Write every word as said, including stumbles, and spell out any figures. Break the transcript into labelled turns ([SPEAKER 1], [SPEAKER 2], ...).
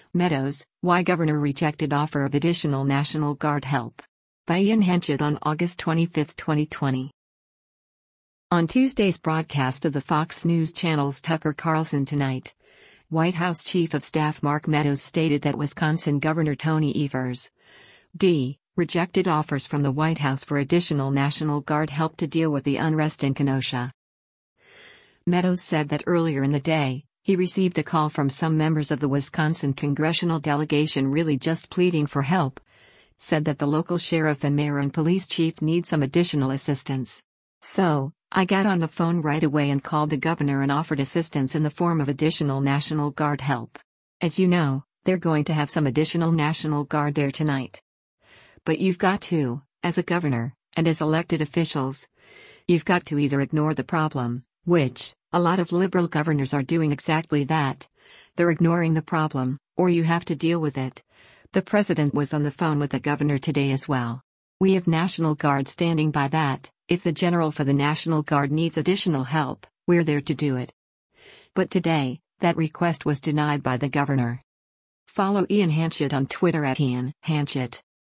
[SPEAKER 1] Meadows, why Governor rejected offer of additional National Guard help. By Ian Henchett on August twenty-fifth, twenty twenty. On Tuesday's broadcast of the Fox News Channel's Tucker Carlson Tonight, White House Chief of Staff Mark Meadows stated that Wisconsin Governor Tony Evers D. rejected offers from the White House for additional National Guard help to deal with the unrest in Kenosha. Meadows said that earlier in the day, he received a call from some members of the Wisconsin congressional delegation really just pleading for help, said that the local sheriff and mayor and police chief need some additional assistance. So, I got on the phone right away and called the governor and offered assistance in the form of additional National Guard help. As you know, they're going to have some additional National Guard there tonight. But you've got to, as a governor, and as elected officials, you've got to either ignore the problem, which, a lot of liberal governors are doing exactly that. They're ignoring the problem, or you have to deal with it. The president was on the phone with the governor today as well. We have National Guard standing by that. If the general for the National Guard needs additional help, we're there to do it. But today, that request was denied by the governor. Follow Ian Henchett on Twitter at Ian Henchett.